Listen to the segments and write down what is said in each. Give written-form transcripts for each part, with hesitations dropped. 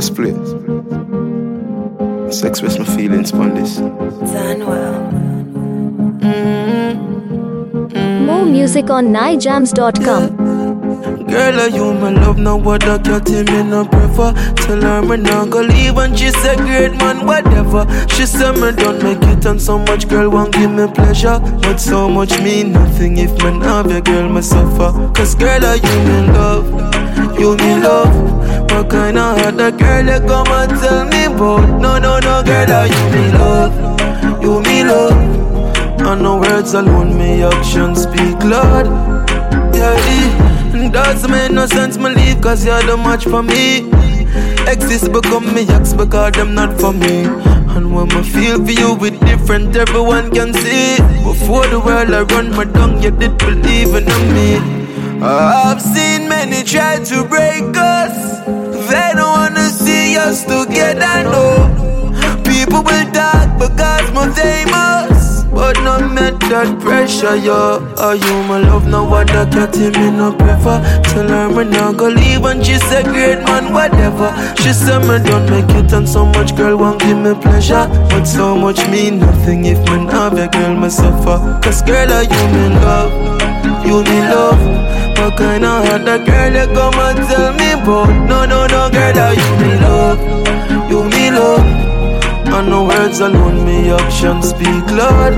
Split. Let's express my feelings on this. More music on nijams.com. Girl, are you my love? Now what I cat him in a prefer. Tell her me not go leave and she say great man, whatever. She say me don't make it and so much girl won't give me pleasure. But so much mean nothing if me have a girl me suffer. Cause girl, are you me love? You me love? What kind of other girl you come and tell me about? No, girl, are you me love? You me love? And no words alone, me actions speak loud. Yeah, doesn't make no sense me leave cause you're the match for me. Exes become me ex because them not for me. And when I feel for you with different, everyone can see. Before the world I run my tongue, you did believe in me. I've seen many try to break us. They don't wanna see us together, no. People will talk because I'm famous, but no met that pressure, yo. Are you my love? Now what I cat him in a prefer. Tell her me not go leave and she say great man, whatever. She say me don't make it and so much girl won't give me pleasure. But so much mean nothing if me have a girl me suffer. Cause girl, are you me love? You me love? What kind of other girl you come and tell me about? No, girl, are you me love? You me love? And no words alone, me actions speak loud.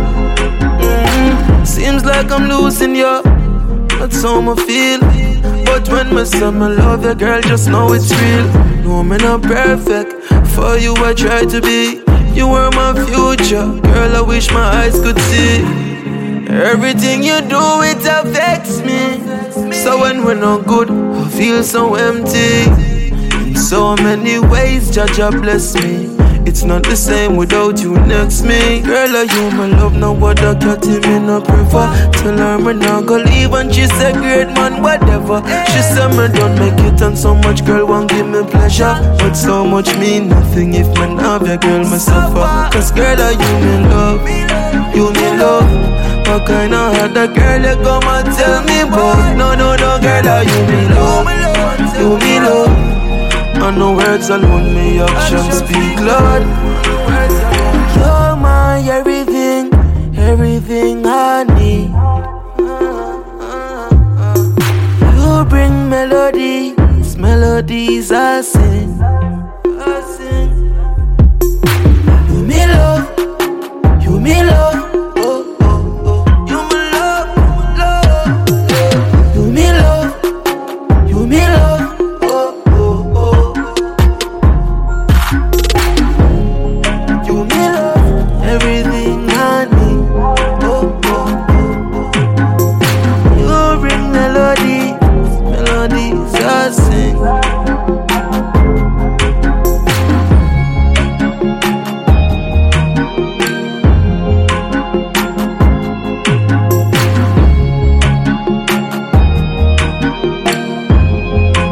Seems like I'm losing you, that's how I feel. But when me say me love you, girl, just know it's real. No, me not perfect, for you I try to be. You were my future, girl, I wish my eyes could see. Everything you do, it affects me. So when we're not good, I feel so empty. In so many ways, Jaja bless me. It's not the same without you next me. Girl, are you my love? Now what I cat him in a prefer. Tell her me not go leave and she say great man, whatever. She say me don't make it and so much girl won't give me pleasure. But so much mean nothing if me have a girl me suffer. Cause girl, are you me love? You me love? What kind of other girl you come and tell me about? No, girl, are you me love? You me love? And no words alone, me actions speak loud. You're my everything, everything I need. You bring melodies, melodies I sing. You me love, you me love.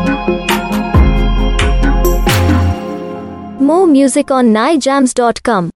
More music on nijams.com.